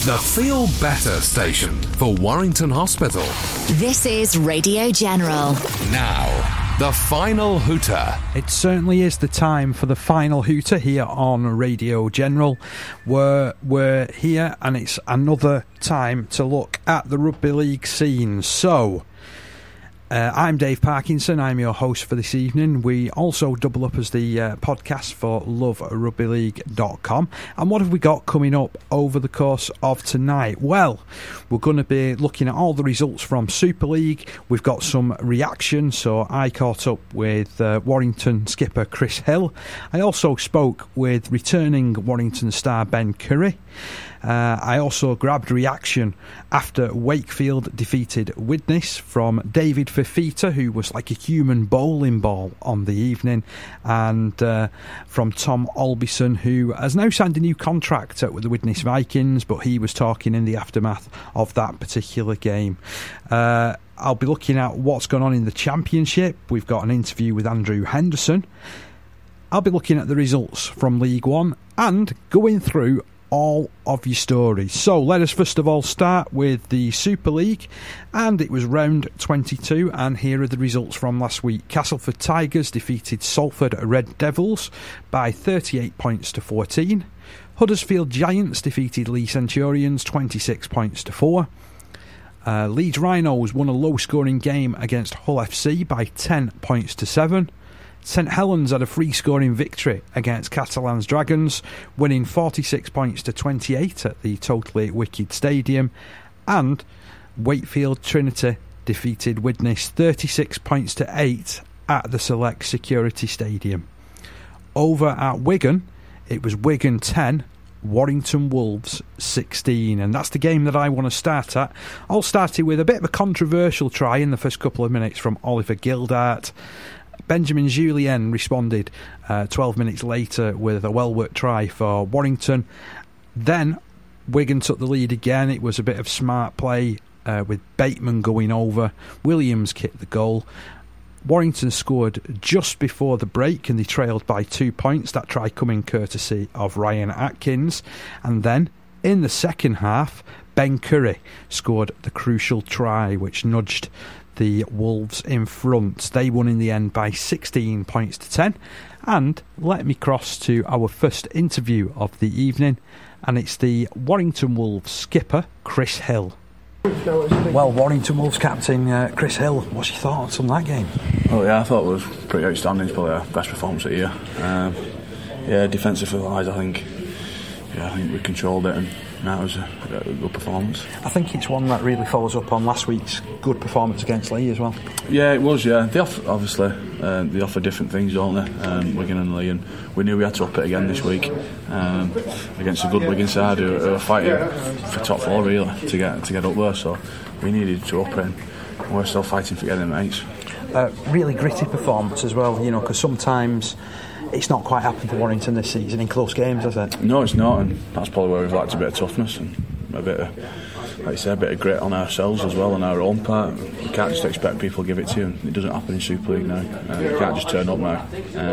The Feel Better station for Warrington Hospital. This is Radio General. Now, the final hooter. It certainly is the time for the final hooter here on Radio General. We're here and it's another time to look at the rugby league scene. So, I'm Dave Parkinson, I'm your host for this evening. We also double up as the podcast for loverugbyleague.com. And what have we got coming up over the course of tonight? Well, we're going to be looking at all the results from Super League. We've got some reaction, so I caught up with Warrington skipper Chris Hill. I also spoke with returning Warrington star Ben Curry. I also grabbed reaction after Wakefield defeated Widnes from David Fifita, who was like a human bowling ball on the evening, and from Tom Albison, who has now signed a new contract with the Widnes Vikings, but he was talking in the aftermath of that particular game. I'll be looking at what's gone on in the Championship. We've got an interview with Andrew Henderson. I'll be looking at the results from League One and going through all of your stories. So let us first of all start with the Super League, and it was round 22, and here are the results from last week. Castleford Tigers defeated Salford Red Devils by 38 points to 14. Huddersfield Giants defeated Lee Centurions 26 points to 4. Leeds Rhinos won a low scoring game against Hull FC by 10 points to 7. St Helens had a free-scoring victory against Catalans Dragons, winning 46 points to 28 at the Totally Wicked Stadium. And Wakefield Trinity defeated Widnes 36 points to 8 at the Select Security Stadium. Over at Wigan, it was Wigan 10, Warrington Wolves 16, and that's the game that I want to start at. I'll start it with a bit of a controversial try in the first couple of minutes from Oliver Gildart. Benjamin Julien responded 12 minutes later with a well-worked try for Warrington. Then Wigan took the lead again. It was a bit of smart play with Bateman going over. Williams kicked the goal. Warrington scored just before the break and they trailed by 2 points. That try coming courtesy of Ryan Atkins. And then in the second half, Ben Curry scored the crucial try which nudged the Wolves in front. They won in the end by 16 points to 10. And let me cross to our first interview of the evening, and it's the Warrington Wolves skipper Chris Hill. Well, Warrington Wolves captain Chris Hill, what's your thoughts on that game? Oh yeah, I thought it was pretty outstanding. It's probably our best performance of the year. Defensively wise, I think we controlled it, and that was a good performance. I think it's one that really follows up on last week's good performance against Lee as well. Yeah, it was. Yeah, they offer different things, don't they? Wigan and Lee, and we knew we had to up it again this week against a good Wigan side who are fighting for top four really to get up there. So we needed to up it, and we're still fighting for getting mates. Really gritty performance as well, because sometimes it's not quite happened for Warrington this season in close games, has it? No, it's not, and that's probably where we've lacked a bit of toughness and a bit of, like you say, a bit of grit on ourselves as well, on our own part. You can't just expect people to give it to you, and it doesn't happen in Super League now. You can't just turn up now.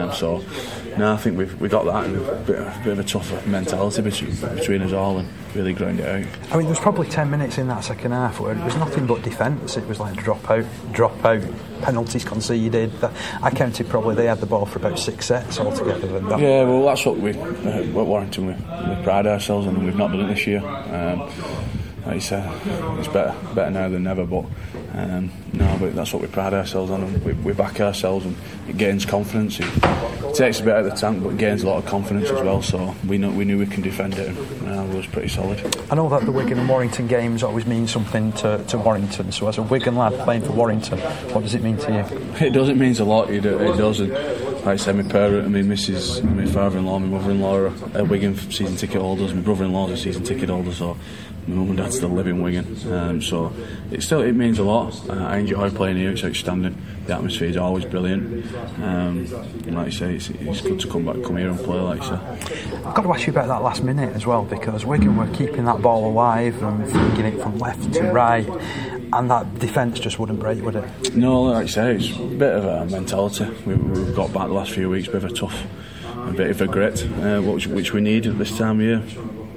I think we got that, and a bit of a tougher mentality between us all, and really grind it out. I mean, there was probably 10 minutes in that second half where it was nothing but defence. It was like drop out, penalties conceded. I counted probably they had the ball for about 6 sets altogether. Yeah, well, that's what at Warrington we pride ourselves on, and we've not done it this year. Like you said, it's better now than never, but that's what we pride ourselves on, and we back ourselves, and it gains confidence. It takes a bit out of the tank, but it gains a lot of confidence as well, so we knew we can defend it, and it was pretty solid. I know that the Wigan and Warrington games always mean something to Warrington, so as a Wigan lad playing for Warrington, what does it mean to you? It means a lot, it does, and like I said, my parent and my missus, my father-in-law, my mother-in-law are Wigan season ticket holders, my brother-in-law's a season ticket holder, so my mum and dad still live in Wigan, so it means a lot. I enjoy playing here, it's outstanding. The atmosphere is always brilliant, and like you say, it's good to come here and play, like you say. I've got to ask you about that last minute as well, because Wigan were keeping that ball alive and flinging it from left to right, and that defence just wouldn't break, would it? No, like you say, it's a bit of a mentality. We've got back the last few weeks, a bit of a tough, a bit of a grit, which we need at this time of year.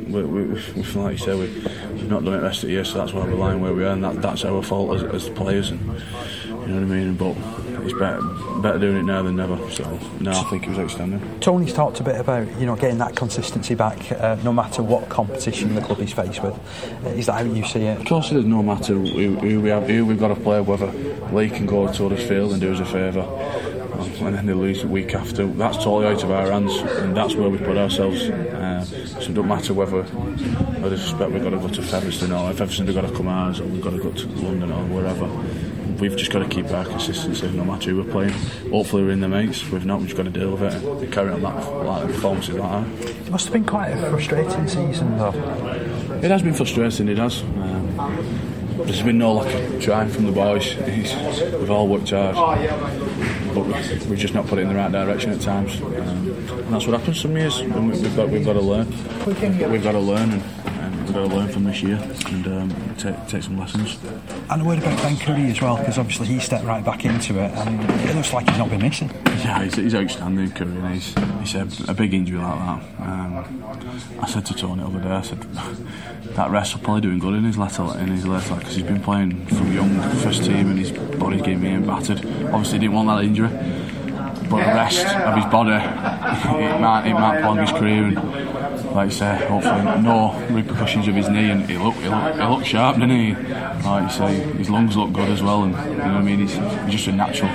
like you say, we've not done it the rest of the year, so that's why we're lying where we are, and that's our fault as players, and you know what I mean. But it's better doing it now than never. So no, I think it was outstanding. Tony's talked a bit about getting that consistency back, no matter what competition the club is faced with. Is that how you see it? Of course it is. No matter who we've got to play, whether Lee can go to Huddersfield and do us a favour, and then they lose the week after. That's totally out of our hands, and that's where we put ourselves. So it doesn't matter whether, I suspect we've got to go to Featherstone, or if Featherstone we've got to come ours, or we've got to go to London or wherever. We've just got to keep our consistency no matter who we're playing. Hopefully we're in the mates. If not, we've just got to deal with it and carry on like performances like that. It must have been quite a frustrating season though. It has been frustrating, it has. There's been no lack of trying from the boys. We've all worked hard, but we've just not put it in the right direction at times. And that's what happens some years. And we've got to learn. We've got to learn, and we've got to learn from this year and take some lessons. And a word about Ben Curry as well, because obviously he stepped right back into it, and it looks like he's not been missing. Yeah, he's outstanding, Curry, and he's a big injury like that. I said to Tony the other day, I said that rest will probably do him good in his latter because he's been playing from young first team and his body's getting battered. Obviously he didn't want that injury, but the rest of his body it might prolong his career, and like you say, hopefully no repercussions of his knee, and he looked sharp, didn't he? Like you say, his lungs look good as well, and you know what I mean, he's just a natural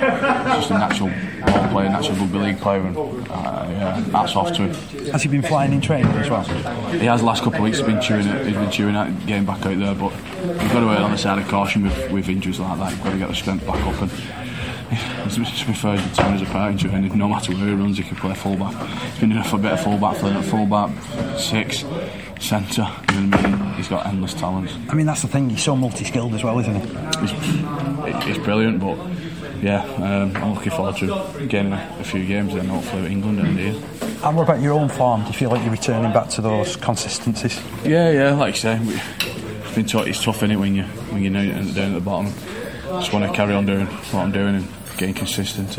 ball player, natural rugby league player, and hats off to him. Has he been flying in training as well? He has. The last couple of weeks he's been chewing out getting back out there, but you've got to err on the side of caution with injuries like that. You've got to get the strength back up, and to be fair, he's torn us apart in training. No matter where he runs, he can play full-back. He's been doing a bit of full-back, 6, centre, you know what I mean? He's got endless talents. I mean, that's the thing, he's so multi-skilled as well, isn't he? He's brilliant, but yeah, I'm looking forward to getting a few games then, hopefully with England and here. And what about your own form? Do you feel like you're returning back to those consistencies? Yeah, like you say, it's tough, isn't it, when you're down at the bottom. Just want to carry on doing what I'm doing and getting consistent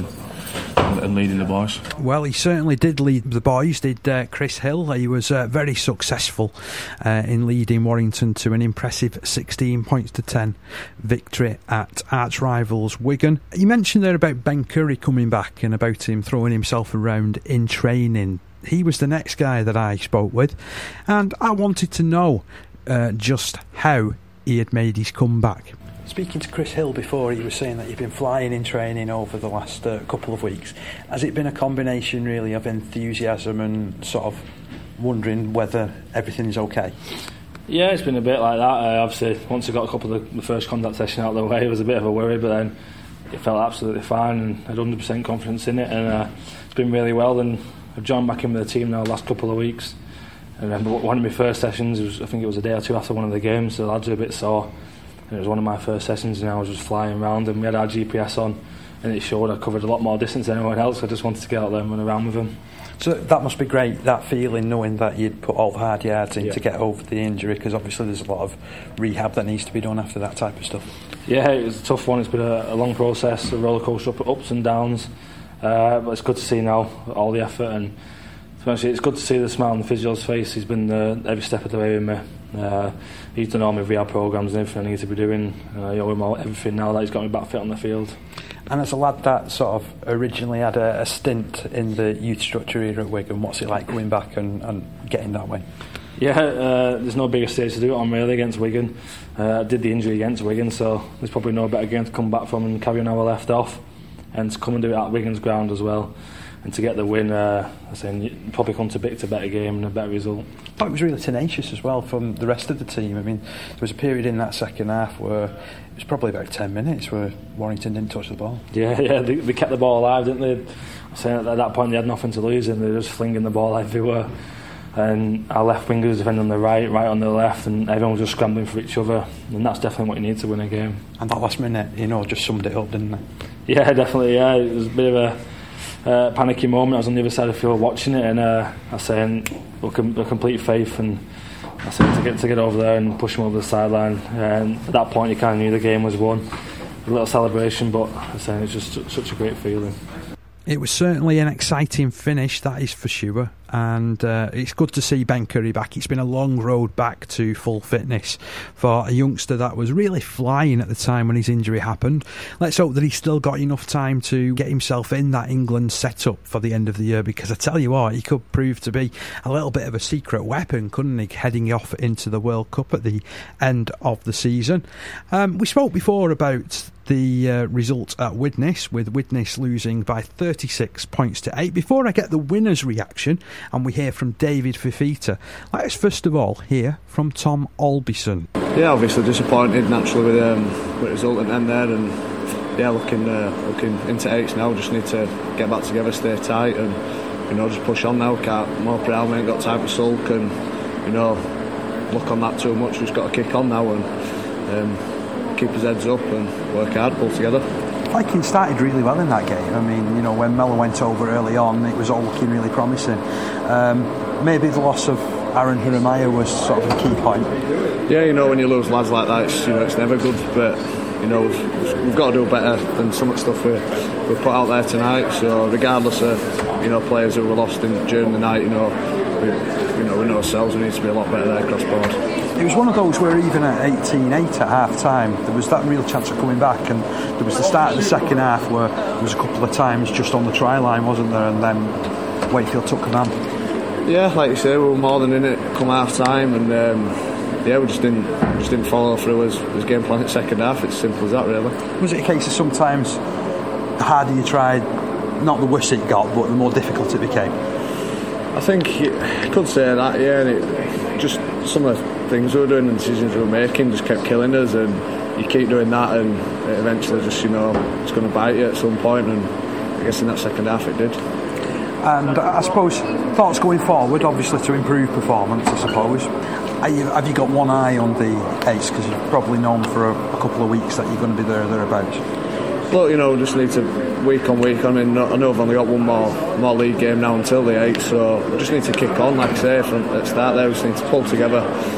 and leading the boys. Well, he certainly did lead the boys, did Chris Hill. He was very successful in leading Warrington to an impressive 16 points to 10 victory at arch rivals Wigan. You mentioned there about Ben Curry coming back and about him throwing himself around in training. He was the next guy that I spoke with, and I wanted to know just how he had made his comeback. Speaking to Chris Hill before, he was saying that you've been flying in training over the last couple of weeks. Has it been a combination really of enthusiasm and sort of wondering whether everything is okay? Yeah, it's been a bit like that. Obviously, once I got a couple of the first contact session out of the way, it was a bit of a worry, but then it felt absolutely fine and I had 100% confidence in it, and it's been really well. And I've joined back in with the team now the last couple of weeks. I remember one of my first sessions, I think it was a day or two after one of the games, so the lads were a bit sore. And it was one of my first sessions and I was just flying around, and we had our GPS on and it showed I covered a lot more distance than anyone else. I just wanted to get out there and run around with them. So that must be great, that feeling, knowing that you'd put all the hard yards in to get over the injury, because obviously there's a lot of rehab that needs to be done after that type of stuff. Yeah, it was a tough one. It's been a long process, a roller coaster ups and downs, but it's good to see now all the effort, and it's good to see the smile on the physio's face. He's been every step of the way with me. He's done all my rehab programmes and everything I need to be doing. I owe him everything now that he's got me back fit on the field. And as a lad that sort of originally had a stint in the youth structure here at Wigan, what's it like going back and getting that way? Yeah, there's no bigger stage to do it on really against Wigan. I did the injury against Wigan, so there's probably no better game to come back from and carry on how I left off, and to come and do it at Wigan's ground as well. And to get the win, I think you probably come to a better game and a better result. I thought it was really tenacious as well from the rest of the team. I mean, there was a period in that second half where it was probably about 10 minutes where Warrington didn't touch the ball. Yeah, they kept the ball alive, didn't they? I saying at that point they had nothing to lose and they were just flinging the ball everywhere. And our left wingers was defending on the right on the left, and everyone was just scrambling for each other. And that's definitely what you need to win a game. And that last minute, just summed it up, didn't it? Yeah, definitely. Yeah, it was a bit of a panicky moment. I was on the other side of the field watching it, and I was saying a complete faith, and I said to get over there and push him over the sideline. And at that point, you kind of knew the game was won. A little celebration, but I was saying it's just such a great feeling. It was certainly an exciting finish, that is for sure. and it's good to see Ben Curry back. It's been a long road back to full fitness for a youngster that was really flying at the time when his injury happened. Let's hope that he's still got enough time to get himself in that England setup for the end of the year, because I tell you what, he could prove to be a little bit of a secret weapon, couldn't he, heading off into the World Cup at the end of the season. We spoke before about the result at Widnes, with Widnes losing by 36 points to 8. Before I get the winner's reaction and we hear from David Fifita, let's first of all hear from Tom Albison. Yeah, obviously disappointed naturally with the result at the end there, and yeah, looking into 8s now. Just need to get back together, stay tight, and just push on now. More proud, we ain't got time to sulk and look on that too much. We've just got to kick on now and keep his heads up and work hard, pull together. Vikings started really well in that game. I mean, when Mellor went over early on, it was all looking really promising. Maybe the loss of Aaron Jeremiah was sort of a key point. Yeah, when you lose lads like that, it's never good, but we've got to do better than some of the stuff we put out there tonight. So regardless of players who were lost during the night, we know ourselves we need to be a lot better there across board. It was one of those where even at 18-8 at half-time, there was that real chance of coming back, and there was the start of the second half where there was a couple of times just on the try line, wasn't there, and then Wakefield took command. Yeah, like you say, we were more than in it come half-time, and we just didn't follow through as game plan at second half. It's simple as that, really. Was it a case of sometimes the harder you tried, not the worse it got, but the more difficult it became? I think you could say that, yeah, and it just some of the things we were doing and decisions we were making just kept killing us, and you keep doing that and it eventually just it's going to bite you at some point, and I guess in that second half it did. And I suppose thoughts going forward, obviously to improve performance, I suppose. Have you got one eye on the Ace, because you've probably known for a couple of weeks that you're going to be thereabouts? Look, we just need to week on week. I mean, I know I've only got one more league game now until the 8th, so we just need to kick on, like I say, from at the start there. We just need to pull together,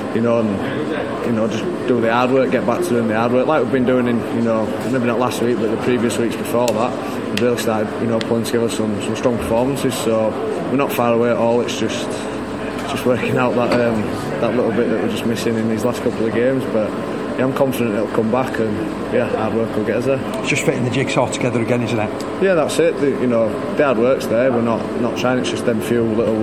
and just do the hard work, get back to doing the hard work, like we've been doing in, maybe not last week, but the previous weeks before that. We've really started, pulling together some strong performances, so we're not far away at all. It's just working out that little bit that we're just missing in these last couple of games, but yeah, I'm confident it'll come back, and yeah, hard work will get us there. It's just fitting the jigsaw together again, isn't it? Yeah, that's it. The hard work's there. We're not trying. It's just them few little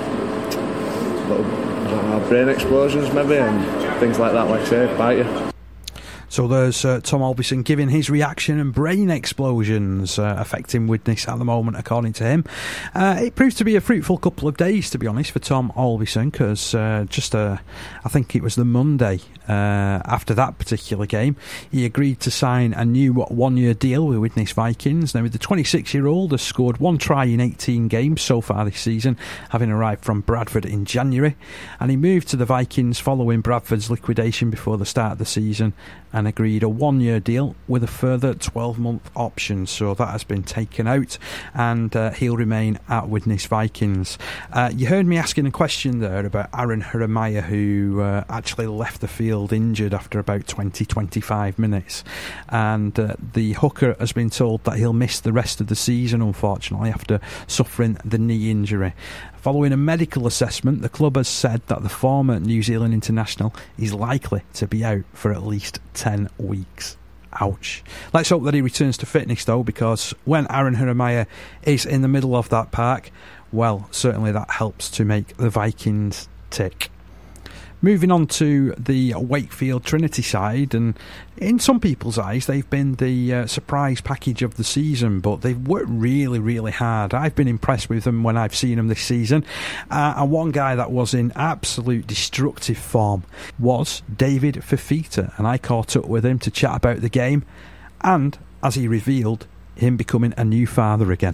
brain explosions maybe, and things like that. Like I say, bite you. So there's Tom Albison giving his reaction and brain explosions affecting Widnes at the moment, according to him. It proved to be a fruitful couple of days, to be honest, for Tom Albison, because I think it was the Monday after that particular game, he agreed to sign a new one-year deal with Widnes Vikings. Now, the 26-year-old has scored one try in 18 games so far this season, having arrived from Bradford in January, and he moved to the Vikings following Bradford's liquidation before the start of the season, and agreed a one-year deal with a further 12-month option. So that has been taken out, and he'll remain at Widnes Vikings. You heard me asking a question there about Aaron Jeremiah, who actually left the field injured after about 20-25 minutes, and the hooker has been told that he'll miss the rest of the season, unfortunately, after suffering the knee injury. Following a medical assessment, the club has said that the former New Zealand international is likely to be out for at least 10 weeks. Ouch. Let's hope that he returns to fitness, though, because when Aaron Jeremiah is in the middle of that park, well, certainly that helps to make the Vikings tick. Moving on to the Wakefield Trinity side, and in some people's eyes they've been the surprise package of the season, but they've worked really, really hard. I've been impressed with them when I've seen them this season, and one guy that was in absolute destructive form was David Fifita, and I caught up with him to chat about the game, and, as he revealed, him becoming a new father again.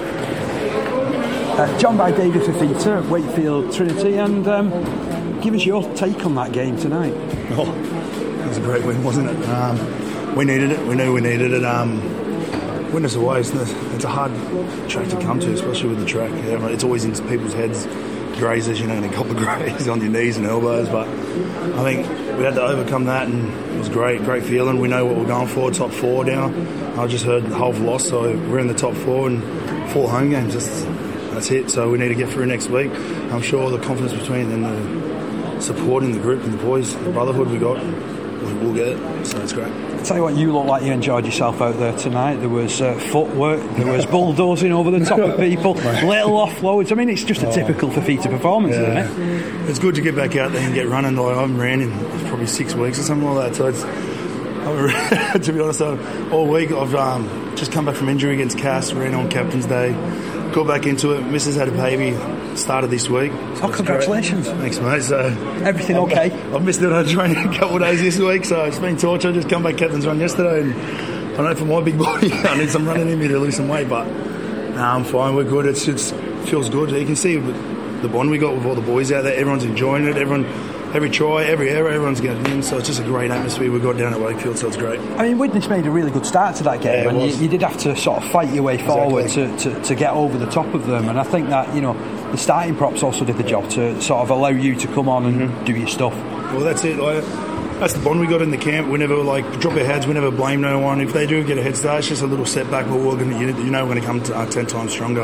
Joined by David Fifita at Wakefield Trinity, and give us your take on that game tonight. Oh, it was a great win, wasn't it? We needed it. We knew we needed it. Winners away, it's a hard track to come to, especially with the track. It's always in people's heads, grazes, and a couple of grazes on your knees and elbows. But I think we had to overcome that, and it was great feeling. We know what we're going for, top 4 now. I just heard Hull lost, so we're in the top 4 and 4 home games. that's it. So we need to get through next week. I'm sure the confidence between and the support in the group and the boys, the brotherhood we got, we'll get it. So it's great. I'll tell you what, you look like you enjoyed yourself out there tonight. There was footwork, there was bulldozing over the top of people, little offloads. I mean, it's just a typical Fifita performance, isn't it? It's good to get back out there and get running. Like, I haven't ran in probably 6 weeks or something like that. So it's, to be honest, all week I've just come back from injury against Cass, ran on Captain's Day, got back into it. Mrs. had a baby, started this week. So congratulations. Great. Thanks, mate. So everything okay? I've missed out on training a couple of days this week, so it's been torture. Just come back Captain's run yesterday, and I know for my big body I need some running in me to lose some weight, but I'm fine, we're good. It feels good. You can see the bond we got with all the boys out there. Everyone's enjoying it. Every try, every error, everyone's getting in, so it's just a great atmosphere we've got down at Wakefield, so it's great. I mean, Widnes made a really good start to that game, and you did have to sort of fight your way forward to get over the top of them, and I think that, the starting props also did the job to sort of allow you to come on and do your stuff. Well, that's it. That's the bond we got in the camp. We never drop our heads. We never blame no one. If they do get a head start, it's just a little setback, but we're going to come 10 times stronger.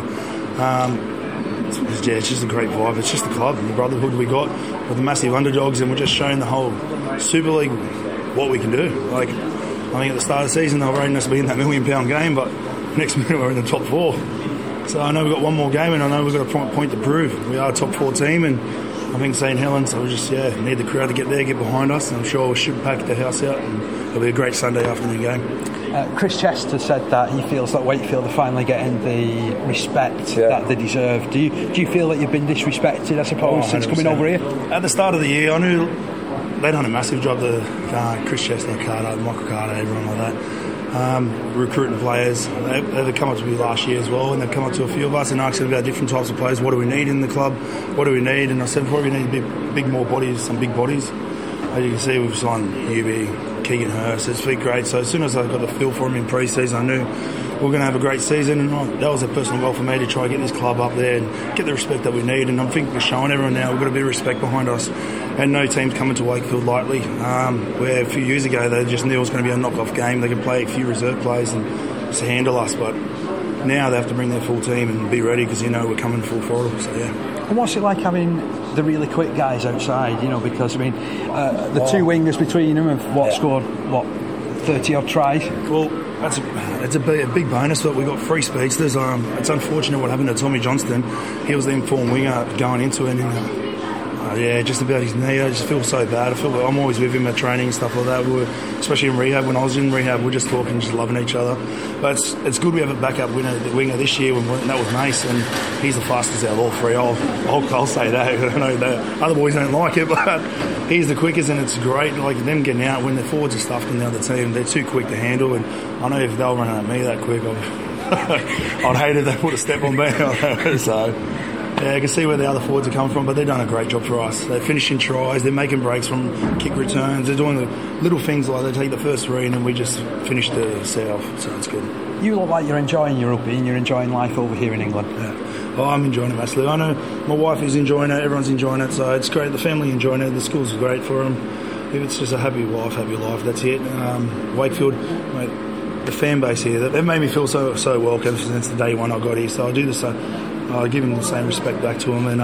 It's just a great vibe. It's just the club and the brotherhood we got with the massive underdogs, and we're just showing the whole Super League what we can do. I think at the start of the season they were rating us to be in that £1 million game, but next minute we're in the top 4. So I know we've got one more game, and I know we've got a point to prove. We are a top 4 team, and I think St Helens, so we just need the crowd to get there, get behind us, and I'm sure we should pack the house out, and it'll be a great Sunday afternoon game. Chris Chester said that he feels that Wakefield are finally getting the respect that they deserve. Do you feel that you've been disrespected, I suppose, since coming over here? At the start of the year, I knew they'd done a massive job, Chris Chester, Carter, Michael Carter, everyone like that, recruiting players. They've come up to me last year as well, and they've come up to a few of us and asked about different types of players. What do we need in the club? What do we need? And I said, before we need big more bodies, some big bodies. As you can see, we've signed Newby, Keegan Hurst. It's been great. So as soon as I got the feel for him in pre-season, I knew we were going to have a great season, and that was a personal goal for me to try and get this club up there and get the respect that we need. And I think we're showing everyone now we've got a bit of respect behind us, and no team's coming to Wakefield lightly. Where a few years ago they just knew it was going to be a knock-off game. They could play a few reserve players and just handle us, but now they have to bring their full team and be ready because we're coming full throttle. So And what's it like having the really quick guys outside? Because the two wingers between them have scored 30 odd tries. Well, it's a big bonus that we got 3 speedsters. It's unfortunate what happened to Tommy Johnston. He was the informed winger going into it, and just about his knee. I just feel so bad. I'm always with him at training and stuff like that. Especially in rehab. When I was in rehab, we're just talking, just loving each other. But it's good we have a backup winger this year, and that was Mace, and he's the fastest out of all 3. I'll say that. I know that other boys don't like it, but he's the quickest, and it's great. Like them getting out when the forwards are stuffed in the other team, they're too quick to handle. And I know if they were running at me that quick, I'd hate if they put a step on me. So. Yeah, I can see where the other forwards are coming from, but they've done a great job for us. They're finishing tries, they're making breaks from kick returns, they're doing the little things like they take the first 3 and then we just finish the set off, so it's good. You look like you're enjoying your rugby and you're enjoying life over here in England. Yeah. I'm enjoying it massively. I know my wife is enjoying it, everyone's enjoying it, so it's great. The family enjoying it, the school's great for them. If it's just a happy wife, happy life, that's it. Wakefield, mate, the fan base here, they've made me feel so welcome since the day one I got here, so I do the same. I give them the same respect back to them, and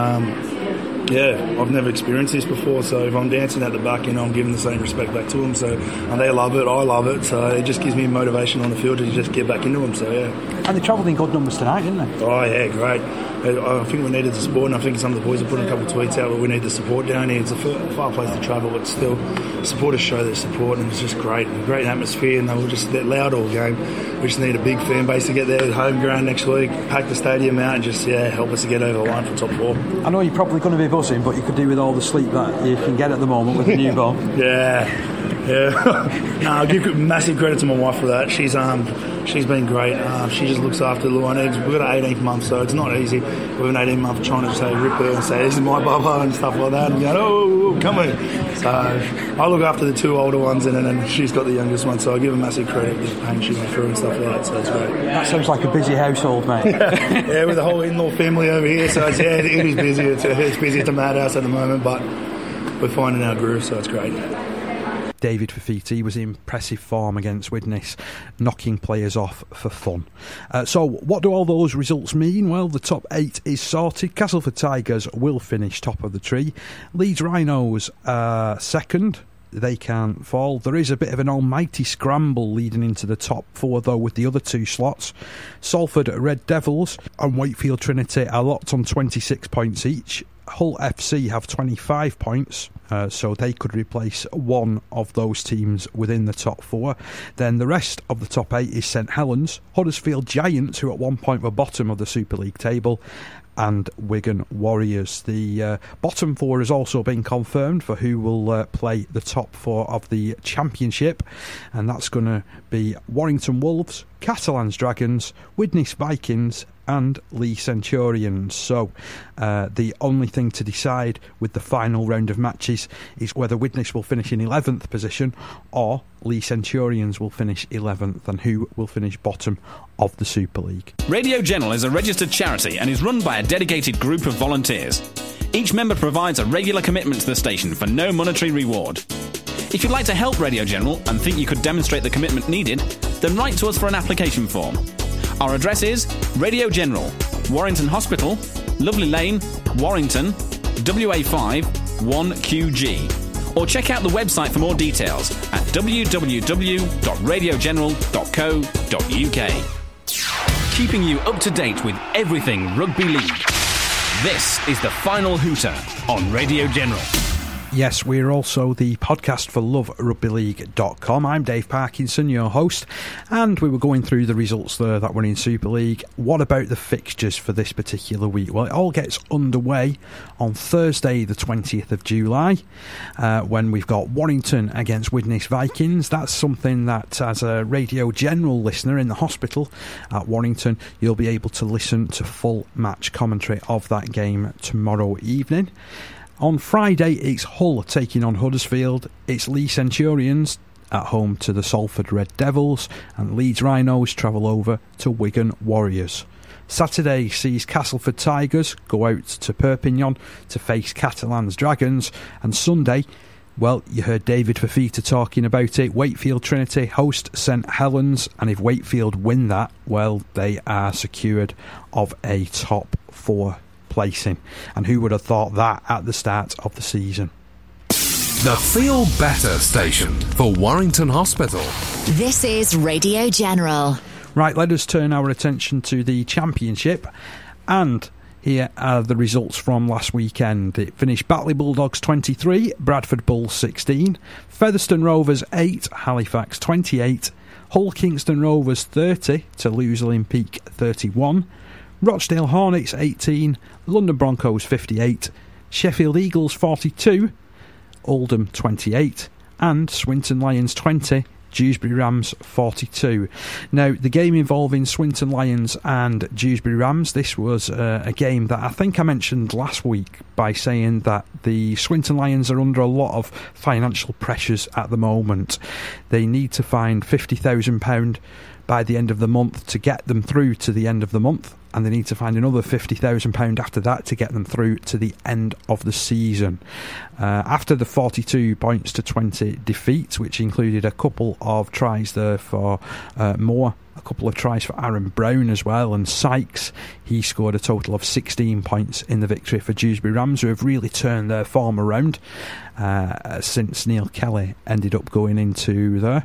I've never experienced this before, so if I'm dancing at the back, I'm giving the same respect back to them, so, and they love it, I love it, so it just gives me motivation on the field to just get back into them, so And they travelled in good numbers tonight, didn't they? Oh yeah, great. I think we needed the support, and I think some of the boys have put a couple of tweets out where we need the support down here. It's a far place to travel, but still supporters show their support, and it's just great atmosphere, and they were just loud all game. We just need a big fan base to get there, home ground next week, pack the stadium out, and just help us to get over the line for top 4. I know you're probably going to be buzzing, but you could do with all the sleep that you can get at the moment with the newborn. Yeah. No, I'll give massive credit to my wife for that. She's been great. She just looks after Luana. We've got an 18th month, so it's not easy. We've an 18-month trying to say rip her and say this is my bubba and stuff like that, and going, oh, come on. So I look after the 2 older ones, and then she's got the youngest one, so I give her massive credit for the pain she went through and stuff like that, so it's great. That sounds like a busy household, mate. Yeah, with the whole in-law family over here, so it is busy. It's busy. It's a madhouse at the moment, but we're finding our groove, so it's great. David Fafita. He was in impressive form against Widnes, knocking players off for fun. So what do all those results mean? Well, the top 8 is sorted. Castleford Tigers will finish top of the tree. Leeds Rhinos second. They can't fall. There is a bit of an almighty scramble leading into the top 4 though, with the other 2 slots. Salford Red Devils and Wakefield Trinity are locked on 26 points each. Hull FC have 25 points, so they could replace one of those teams within the top 4. Then the rest of the top 8 is St Helens, Huddersfield Giants, who at one point were bottom of the Super League table, and Wigan Warriors. The bottom 4 has also been confirmed for who will play the top 4 of the Championship, and that's going to be Warrington Wolves, Catalans Dragons, Widnes Vikings and Lee Centurions. So the only thing to decide with the final round of matches is whether Widnes will finish in 11th position or Lee Centurions will finish 11th, and who will finish bottom of the Super League. Radio General is a registered charity and is run by a dedicated group of volunteers. Each member provides a regular commitment to the station for no monetary reward. If you'd like to help Radio General and think you could demonstrate the commitment needed, then write to us for an application form. Our address is Radio General, Warrington Hospital, Lovely Lane, Warrington, WA5 1QG. Or check out the website for more details at www.radiogeneral.co.uk. Keeping you up to date with everything rugby league. This is the Final Hooter on Radio General. Yes, we're also the podcast for LoveRugbyLeague.com. I'm Dave Parkinson, your host, and we were going through the results there that were in Super League. What about the fixtures for this particular week? Well, it all gets underway on Thursday, the 20th of July, when we've got Warrington against Widnes Vikings. That's something that, as a Radio General listener in the hospital at Warrington, you'll be able to listen to full match commentary of that game tomorrow evening. On Friday, it's Hull taking on Huddersfield. It's Lee Centurions at home to the Salford Red Devils, and Leeds Rhinos travel over to Wigan Warriors. Saturday sees Castleford Tigers go out to Perpignan to face Catalans Dragons, and Sunday, well, you heard David Fafita talking about it. Wakefield Trinity host St Helens, and if Wakefield win that, well, they are secured of a top 4 placing. And who would have thought that at the start of the season? The Feel Better station for Warrington Hospital. This is Radio General. Right, let us turn our attention to the Championship, and here are the results from last weekend. It finished Batley Bulldogs 23, Bradford Bulls 16, Featherstone Rovers 8, Halifax 28, Hull Kingston Rovers 30 to Lewes Olympique 31, Rochdale Hornets 18, London Broncos 58, Sheffield Eagles 42, Oldham 28, and Swinton Lions 20, Dewsbury Rams 42. Now, the game involving Swinton Lions and Dewsbury Rams, this was a game that I think I mentioned last week by saying that the Swinton Lions are under a lot of financial pressures at the moment. They need to find £50,000 by the end of the month to get them through to the end of the month, and they need to find another £50,000 after that to get them through to the end of the season. After the 42 points to 20 defeat, which included a couple of tries there for Moore, a couple of tries for Aaron Brown as well, and Sykes, he scored a total of 16 points in the victory for Dewsbury Rams, who have really turned their form around since Neil Kelly ended up going into there.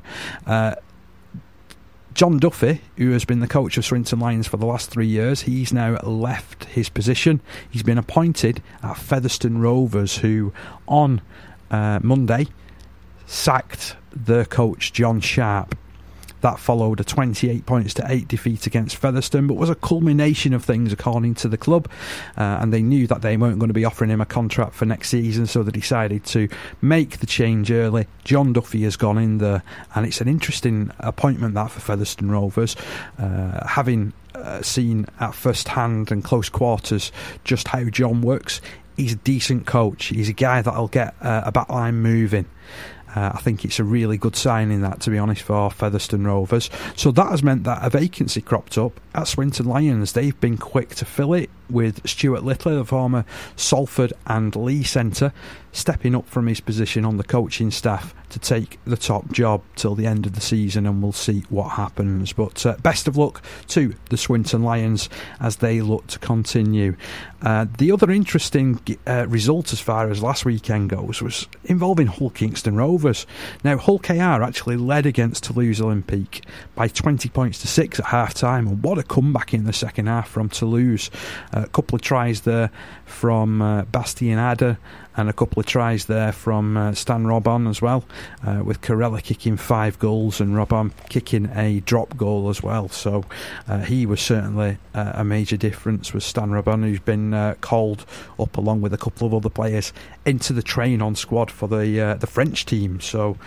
John Duffy, who has been the coach of Swinton Lions for the last 3 years, he's now left his position. He's been appointed at Featherstone Rovers, who on Monday sacked their coach John Sharp. That followed a 28 points to 8 defeat against Featherstone, but was a culmination of things according to the club, and they knew that they weren't going to be offering him a contract for next season, so they decided to make the change early. John Duffy has gone in there, and it's an interesting appointment that for Featherstone Rovers, having seen at first hand and close quarters just how John works. He's a decent coach. He's a guy that'll get a backline moving. I think it's a really good signing, that, to be honest, for Featherstone Rovers. So that has meant that a vacancy cropped up at Swinton Lions. They've been quick to fill it. with Stuart Little, the former Salford and Lee centre, stepping up from his position on the coaching staff to take the top job till the end of the season, and we'll see what happens. But best of luck to the Swinton Lions as they look to continue. The other interesting result as far as last weekend goes was involving Hull Kingston Rovers. Now, Hull KR actually led against Toulouse Olympique by 20 points to 6 at half time, and what a comeback in the second half from Toulouse. A couple of tries there from Bastien Adder, and a couple of tries there from Stan Robon as well, with Corella kicking 5 goals and Robon kicking a drop goal as well. So he was certainly a major difference, with Stan Robon, who's been called up along with a couple of other players into the train-on squad for the French team. So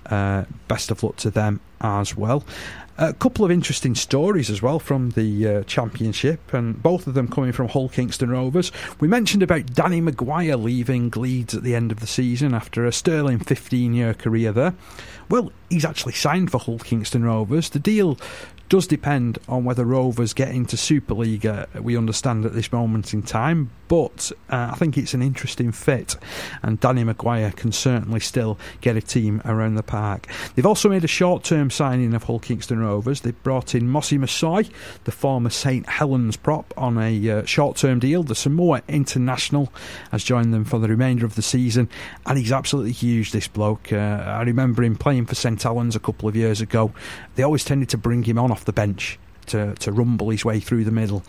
best of luck to them as well. A couple of interesting stories as well from the Championship, and both of them coming from Hull Kingston Rovers. We mentioned about Danny Maguire leaving Leeds at the end of the season after a sterling 15-year career there. Well, he's actually signed for Hull Kingston Rovers. The deal does depend on whether Rovers get into Superliga, we understand at this moment in time, but I think it's an interesting fit, and Danny Maguire can certainly still get a team around the park. They've also made a short-term signing of Hull Kingston Rovers. They've brought in Mossy Masoi, the former St Helens prop, on a short-term deal. The Samoa international has joined them for the remainder of the season, and he's absolutely huge, this bloke. I remember him playing for St Helens a couple of years ago. They always tended to bring him on off the bench to rumble his way through the middle,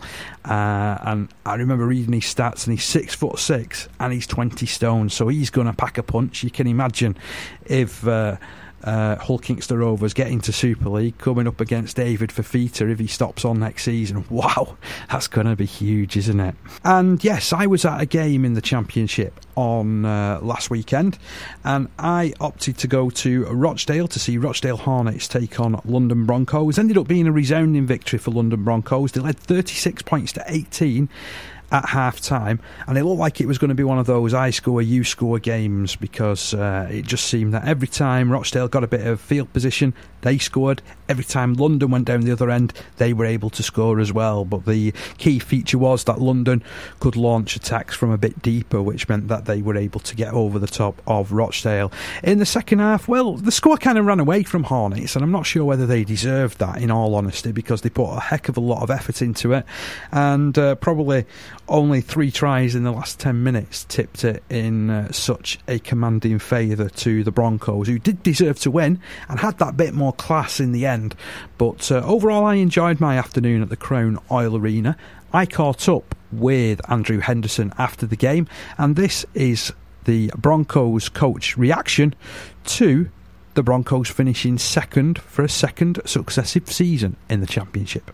and I remember reading his stats, and he's 6'6" and he's 20 stone, so he's going to pack a punch. You can imagine if Hull Kingston Rovers get into Super League, coming up against David Fafita if he stops on next season. Wow, that's going to be huge, isn't it? And yes, I was at a game in the Championship on last weekend, and I opted to go to Rochdale to see Rochdale Hornets take on London Broncos. Ended up being a resounding victory for London Broncos. They led 36 points to 18 at half time, and it looked like it was going to be one of those I score you score games, because it just seemed that every time Rochdale got a bit of field position, they scored. Every time London went down the other end, they were able to score as well. But the key feature was that London could launch attacks from a bit deeper, which meant that they were able to get over the top of Rochdale. In the second half, well, the score kind of ran away from Hornets, and I'm not sure whether they deserved that, in all honesty, because they put a heck of a lot of effort into it, and probably only 3 tries in the last 10 minutes tipped it in such a commanding favour to the Broncos, who did deserve to win and had that bit more class in the end. But overall, I enjoyed my afternoon at the Crown Oil Arena. I caught up with Andrew Henderson after the game, and this is the Broncos coach reaction to the Broncos finishing second for a second successive season in the Championship.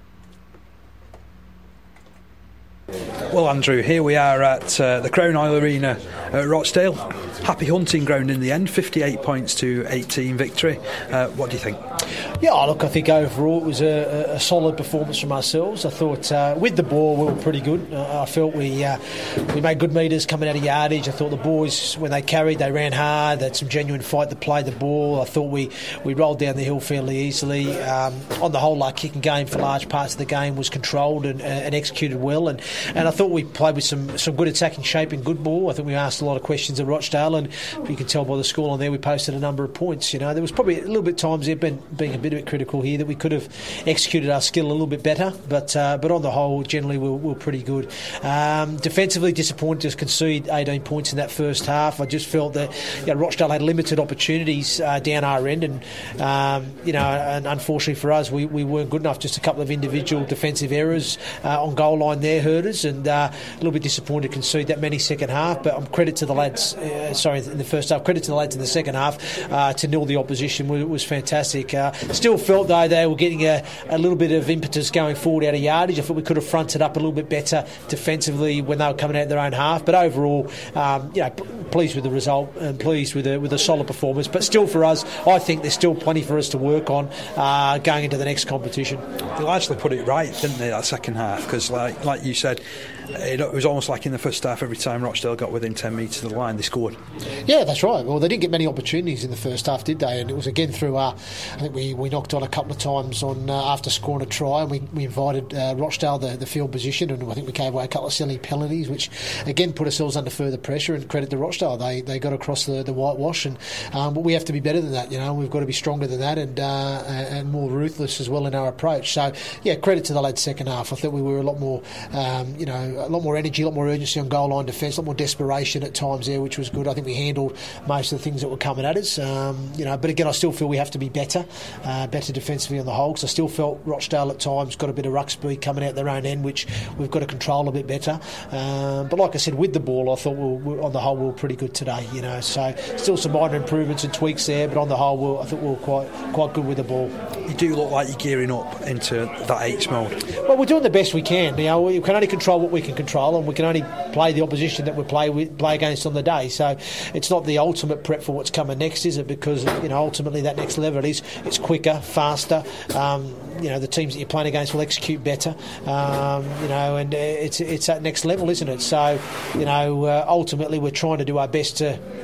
Well, Andrew, here we are at the Crown Oil Arena at Rochdale. Happy hunting ground in the end, 58 points to 18 victory. What do you think? Yeah, look, I think overall it was a solid performance from ourselves. I thought with the ball we were pretty good. I felt we made good metres coming out of yardage. I thought the boys, when they carried, they ran hard. They had some genuine fight to play the ball. I thought we rolled down the hill fairly easily. On the whole, our kicking game for large parts of the game was controlled and executed well. And I thought we played with some good attacking shape and good ball. I think we asked a lot of questions at Rochdale, and you can tell by the score on there we posted a number of points. You know, there was probably a little bit times there being a bit critical here that we could have executed our skill a little bit better, but on the whole, generally we're pretty good. Defensively, disappointed to concede 18 points in that first half. I just felt that Rochdale had limited opportunities down our end, and and unfortunately for us, we weren't good enough. Just a couple of individual defensive errors on goal line there hurt us, and a little bit disappointed to concede that many second half. But credit to the lads. In the first half, credit to the lads in the second half to nil the opposition was fantastic. Still felt though they were getting a little bit of impetus going forward out of yardage. I thought we could have fronted up a little bit better defensively when they were coming out their own half. But overall, pleased with the result and pleased with a solid performance. But still, for us, I think there's still plenty for us to work on going into the next competition. They largely put it right, didn't they, that second half? Because like you said, it was almost like in the first half, every time Rochdale got within 10 metres of the line, they scored. Yeah, that's right. Well, they didn't get many opportunities in the first half, did they? And it was again through I think we knocked on a couple of times on after scoring a try, and we invited Rochdale the field position, and I think we gave away a couple of silly penalties, which again put ourselves under further pressure. And credit to Rochdale, they got across the whitewash, and but we have to be better than that. We've got to be stronger than that, and more ruthless as well in our approach. So yeah, credit to the lads second half. I thought we were a lot more a lot more energy, a lot more urgency on goal line defence, a lot more desperation at times there, which was good. I think we handled most of the things that were coming at us. But again, I still feel we have to be better defensively on the whole, because I still felt Rochdale at times got a bit of ruck speed coming out their own end, which we've got to control a bit better. But like I said, with the ball, I thought on the whole we were pretty good today. So still some minor improvements and tweaks there, but on the whole, I think we were quite good with the ball. You do look like you're gearing up into that Eights mode. Well, we're doing the best we can. We can only control what we can control, and we can only play the opposition that we play against on the day. So it's not the ultimate prep for what's coming next, is it? Because ultimately that next level it's quicker, faster. The teams that you're playing against will execute better. And it's that next level, isn't it? So ultimately we're trying to do our best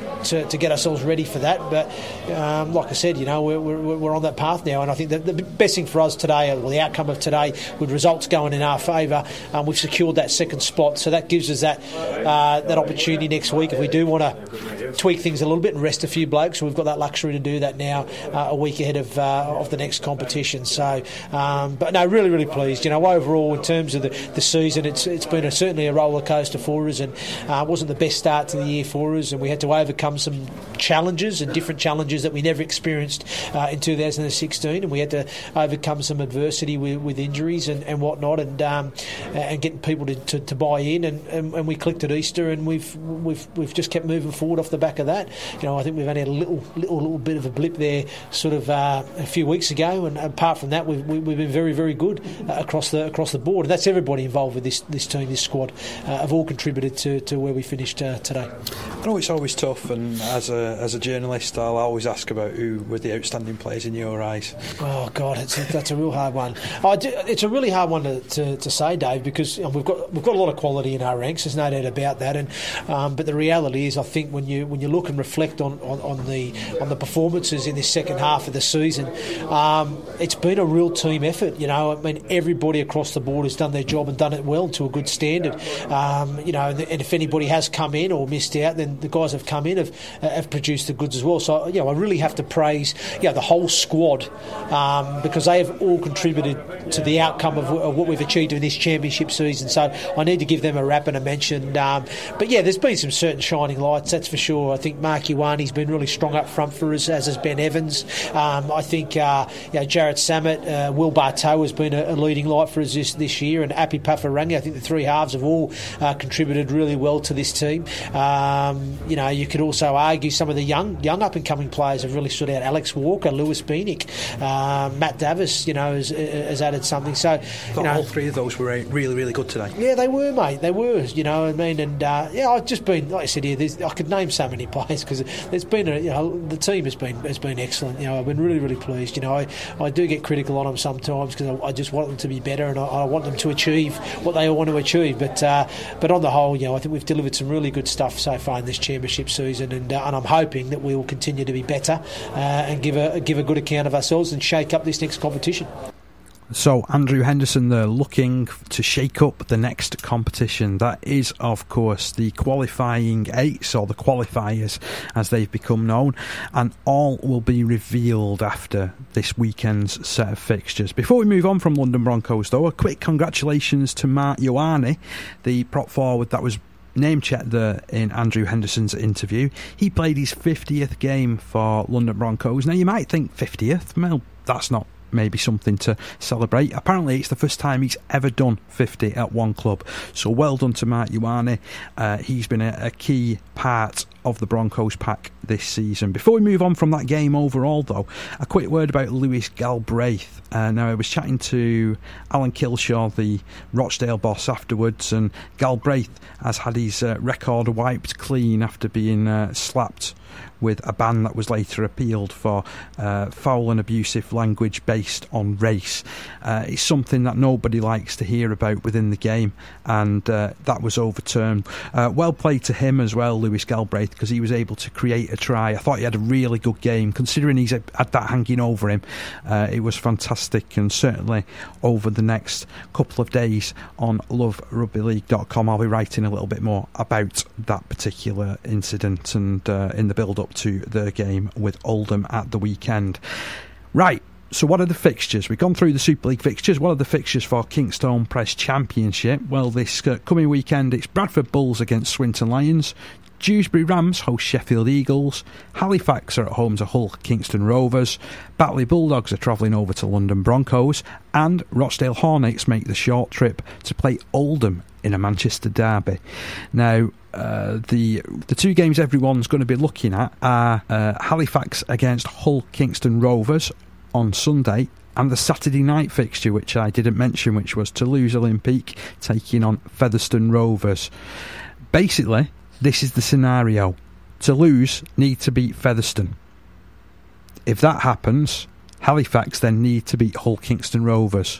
to get ourselves ready for that. But like I said, we're on that path now, and I think the best thing for us today, or the outcome of today, with results going in our favour, we've secured that second spot, so that gives us that opportunity next week if we do want to tweak things a little bit and rest a few blokes. We've got that luxury to do that now, a week ahead of the next competition. So, but no, really, really pleased. Overall in terms of the season, it's been certainly a roller coaster for us, and it wasn't the best start to the year for us, and we had to overcome some challenges and different challenges that we never experienced in 2016, and we had to overcome some adversity with injuries and whatnot, and getting people to buy in, and we clicked at Easter, and we've just kept moving forward off the back of that. I think we've only had a little bit of a blip there sort of a few weeks ago, and apart from that we've been very, very good across the board, and that's everybody involved with this team, this squad have all contributed to where we finished today. I know it's always tough, and as a journalist I'll always ask about who were the outstanding players in your eyes. Oh God, that's a real hard one. It's a really hard one to say, Dave, because we've got a lot of quality in our ranks. There's no doubt about that, and but the reality is, I think when you look and reflect on the performances in this second half of the season, it's been a real team effort. Everybody across the board has done their job and done it well to a good standard. And if anybody has come in or missed out, then the guys have come in have produced the goods as well. So I really have to praise the whole squad, because they have all contributed to the outcome of what we've achieved in this championship season. So I need to give them a rap and a mention. But there's been some certain shining lights, that's for sure. I think Mark Ioane's been really strong up front for us, as has Ben Evans. I think Jared Samet, Will Bartow has been a leading light for us this year, and Api Pafarangi. I think the three halves have all contributed really well to this team. You could also argue some of the young up and coming players have really stood out. Alex Walker, Lewis Beanick, Matt Davis, has added something. So all three of those were really, really good today. Yeah, they were, mate. They were. And I've just been, like I said here, I could name so many players, because there's been the team has been excellent. I've been really, really pleased. I do get critical on them sometimes, because I just want them to be better, and I want them to achieve what they all want to achieve. But on the whole, I think we've delivered some really good stuff so far in this championship season, and I'm hoping that we will continue to be better and give a good account of ourselves and shake up this next competition. So Andrew Henderson, they're looking to shake up the next competition. That is, of course, the qualifying eights, or the qualifiers as they've become known, and all will be revealed after this weekend's set of fixtures. Before we move on from London Broncos, though, a quick congratulations to Mark Ioane, the prop forward that was name-checked there in Andrew Henderson's interview. He played his 50th game for London Broncos. Now, you might think 50th, well, that's not maybe something to celebrate. Apparently it's the first time he's ever done 50 at one club, so well done to Mark Ioane. He's been a key part of the Broncos pack this season. Before we move on from that game overall, though, a quick word about Lewis Galbraith. Now, I was chatting to Alan Kilshaw, the Rochdale boss, afterwards, and Galbraith has had his record wiped clean after being slapped with a ban that was later appealed for foul and abusive language based on race. It's something that nobody likes to hear about within the game, and that was overturned. Well played to him as well, Lewis Galbraith, because he was able to create a try. I thought he had a really good game, considering he's had that hanging over him. It was fantastic, and certainly over the next couple of days on loverugbyleague.com I'll be writing a little bit more about that particular incident and in the build-up to the game with Oldham at the weekend. Right, so what are the fixtures? We've gone through the Super League fixtures. What are the fixtures for Kingstone Press Championship? Well, this coming weekend it's Bradford Bulls against Swinton Lions, Dewsbury Rams host Sheffield Eagles, Halifax are at home to Hull Kingston Rovers, Batley Bulldogs are travelling over to London Broncos, and Rochdale Hornets make the short trip to play Oldham in a Manchester derby. Now, the two games everyone's going to be looking at are Halifax against Hull Kingston Rovers on Sunday, and the Saturday night fixture, which I didn't mention, which was Toulouse Olympique taking on Featherstone Rovers. Basically, this is the scenario. Toulouse need to beat Featherstone. If that happens, Halifax then need to beat Hull Kingston Rovers.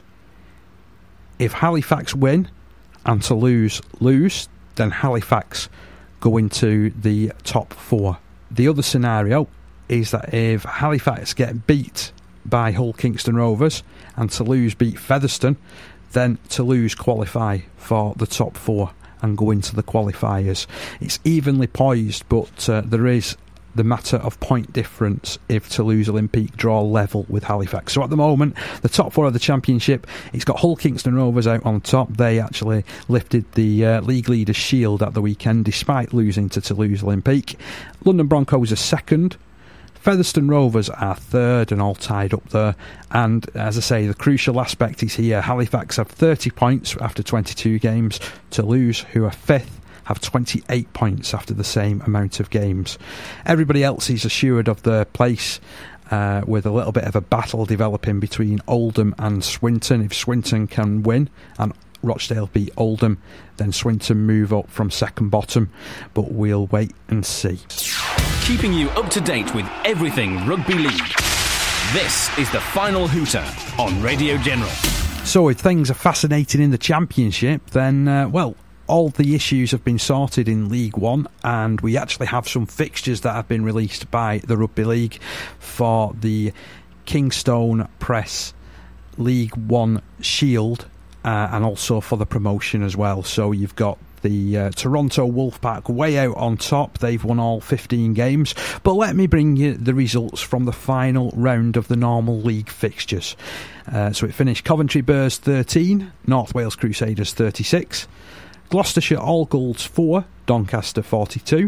If Halifax win and Toulouse lose, then Halifax go into the top four. The other scenario is that if Halifax get beat by Hull Kingston Rovers and Toulouse beat Featherstone, then Toulouse qualify for the top four and go into the qualifiers. It's evenly poised, but there is the matter of point difference if Toulouse Olympique draw level with Halifax. So at the moment, the top four of the championship, it's got Hull Kingston Rovers out on top. They actually lifted the league leaders' shield at the weekend despite losing to Toulouse Olympique. London Broncos are second, Featherstone Rovers are third, and all tied up there. And as I say, the crucial aspect is here. Halifax have 30 points after 22 games. Toulouse, who are fifth, have 28 points after the same amount of games. Everybody else is assured of their place, with a little bit of a battle developing between Oldham and Swinton. If Swinton can win and Rochdale beat Oldham, then Swinton move up from second bottom, but we'll wait and see. Keeping you up to date with everything rugby league. This is the Final Hooter on Radio General. So if things are fascinating in the Championship, then, all the issues have been sorted in League One, and we actually have some fixtures that have been released by the Rugby League for the Kingstone Press League One Shield, and also for the promotion as well. So you've got the Toronto Wolfpack way out on top. They've won all 15 games. But let me bring you the results from the final round of the normal league fixtures. So it finished Coventry Bears 13, North Wales Crusaders 36, Gloucestershire All Golds 4, Doncaster 42,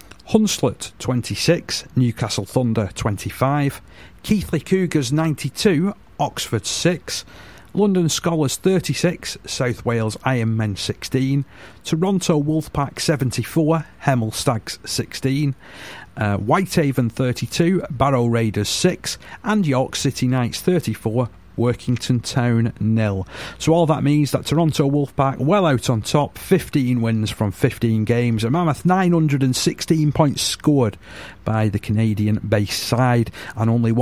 Hunslet 26, Newcastle Thunder 25, Keighley Cougars 92, Oxford 6, London Scholars 36, South Wales Ironmen 16, Toronto Wolfpack 74, Hemel Stags 16, Whitehaven 32, Barrow Raiders 6, and York City Knights 34, Workington Town 0. So all that means that Toronto Wolfpack well out on top, 15 wins from 15 games. A mammoth 916 points scored by the Canadian-based side, and only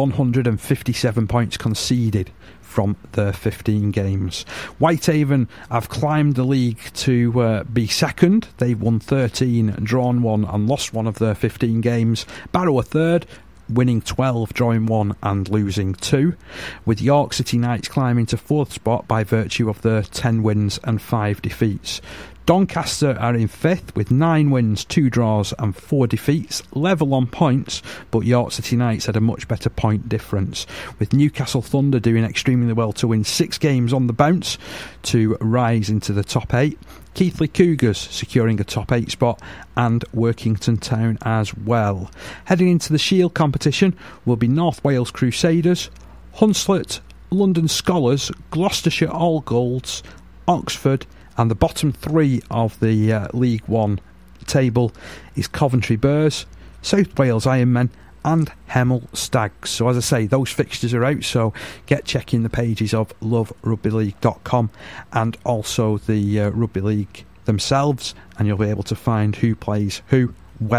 157 points conceded from their 15 games. Whitehaven have climbed the league to be second. They've won 13, drawn 1 and lost 1 of their 15 games. Barrow are third, winning 12, drawing 1 and losing 2, with York City Knights climbing to 4th spot by virtue of their 10 wins and 5 defeats. Doncaster are in 5th with 9 wins, 2 draws and 4 defeats, level on points, but York City Knights had a much better point difference, with Newcastle Thunder doing extremely well to win 6 games on the bounce to rise into the top 8, Keighley Cougars securing a top 8 spot, and Workington Town as well. Heading into the Shield competition will be North Wales Crusaders, Hunslet, London Scholars, Gloucestershire All Golds, Oxford, and the bottom 3 of the League One table is Coventry Bears, South Wales Ironmen, and Hemel Stags. So as I say, those fixtures are out, so get checking the pages of loverugbyleague.com and also the Rugby League themselves, and you'll be able to find who plays who, when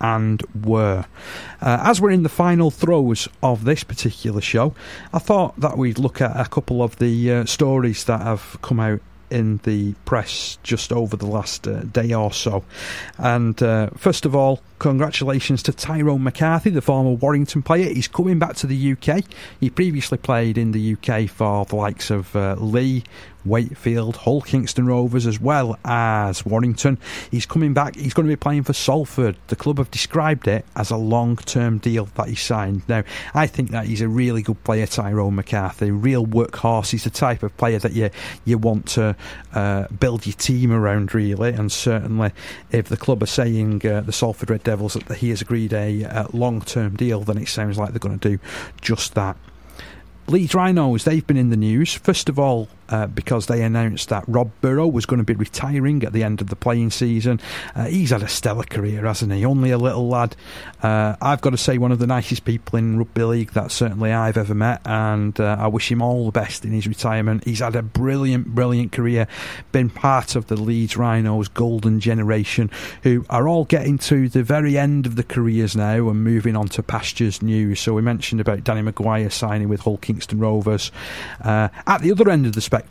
and were. As we're in the final throes of this particular show, I thought that we'd look at a couple of the stories that have come out in the press just over the last day or so. And first of all, congratulations to Tyrone McCarthy, the former Warrington player. He's coming back to the UK. He previously played in the UK for the likes of Leigh, Wakefield, Hull, Kingston Rovers, as well as Warrington. He's coming back. He's going to be playing for Salford. The club have described it as a long-term deal that he signed. Now, I think that he's a really good player, Tyrone McCarthy. Real workhorse. He's the type of player that you want to build your team around, really. And certainly, if the club are saying the Salford Red Devils that he has agreed a long-term deal, then it sounds like they're going to do just that. Leeds Rhinos, they've been in the news. First of all, because they announced that Rob Burrow was going to be retiring at the end of the playing season. He's had a stellar career, hasn't he? Only a little lad. I've got to say, one of the nicest people in rugby league that certainly I've ever met, and I wish him all the best in his retirement. He's had a brilliant career, been part of the Leeds Rhinos golden generation, who are all getting to the very end of the careers now and moving on to pastures new. So we mentioned about Danny Maguire signing with Hull Kingston Rovers. At the other end of the spectrum,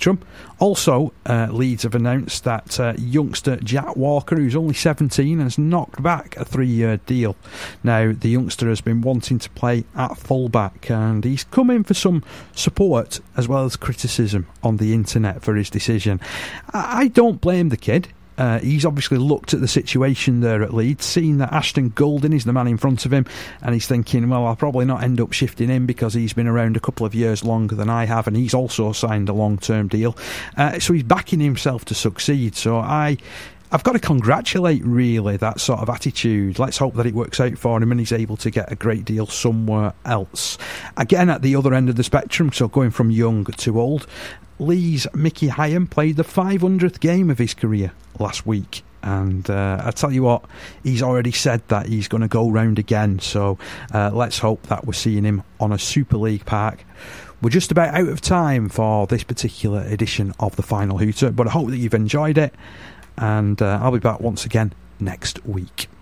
also Leeds have announced that youngster Jack Walker, who's only 17, has knocked back a 3-year deal. Now, the youngster has been wanting to play at fullback, and he's come in for some support as well as criticism on the internet for his decision. I don't blame the kid. He's obviously looked at the situation there at Leeds, seen that Ashton Goulding is the man in front of him, and he's thinking, well, I'll probably not end up shifting him because he's been around a couple of years longer than I have, and he's also signed a long-term deal. So he's backing himself to succeed. So I've got to congratulate, really, that sort of attitude. Let's hope that it works out for him and he's able to get a great deal somewhere else. Again, at the other end of the spectrum, so going from young to old, Lee's Mickey Hyam played the 500th game of his career last week, and I tell you what, he's already said that he's going to go round again, so let's hope that we're seeing him on a Super League park. We're just about out of time for this particular edition of the Final Hooter, but I hope that you've enjoyed it, and I'll be back once again next week.